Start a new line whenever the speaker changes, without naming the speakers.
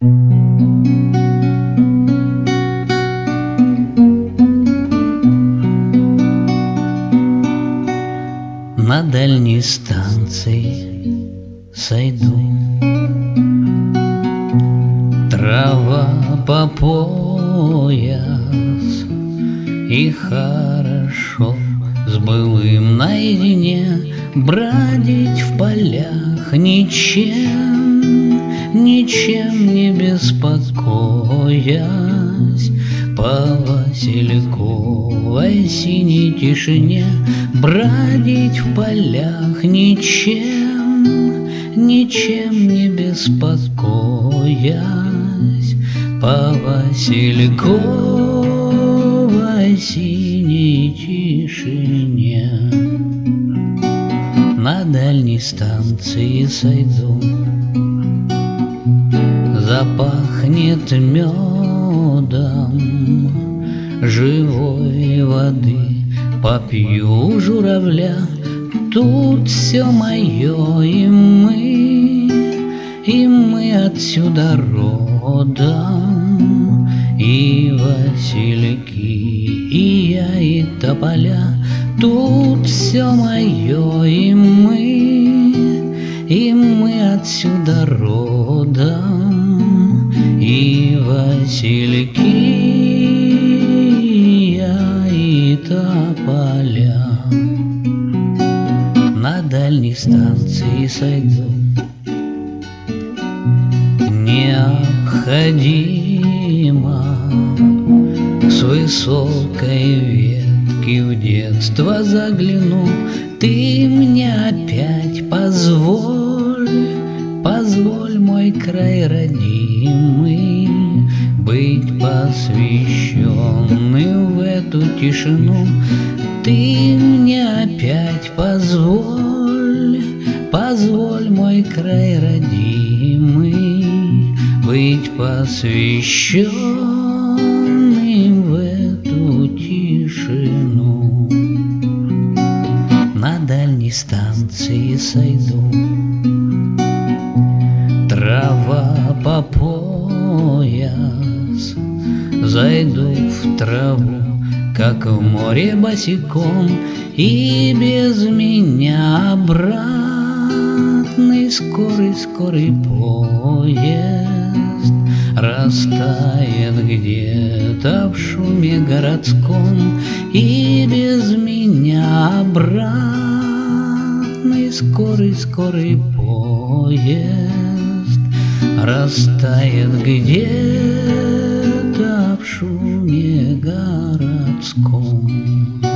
На дальней станции сойду, трава по пояс, и хорошо с былым наедине бродить в полях, ничем не беспокоясь, по васильковой синей тишине бродить в полях, ничем не беспокоясь, по васильковой синей тишине. На дальней станции сойду, запахнет медом живой воды, попью журавля, тут все мое, и мы отсюда родом, и васильки, и я, и тополя, тут все мое, и мы отсюда родом, и васильки, я, и тополя. На дальней станции сойду, необходимо с высокой ветки в детство загляну. Ты мне опять позволь, мой край родимый, быть посвященным в эту тишину. Ты мне опять позволь, мой край родимый, быть посвященным в эту тишину. На дальней станции сойду, трава по пояс, зайду в траву, как в море босиком, и без меня обратный скорый поезд растает где-то в шуме городском, и без меня обратный скорый поезд растает где-то в шуме городском.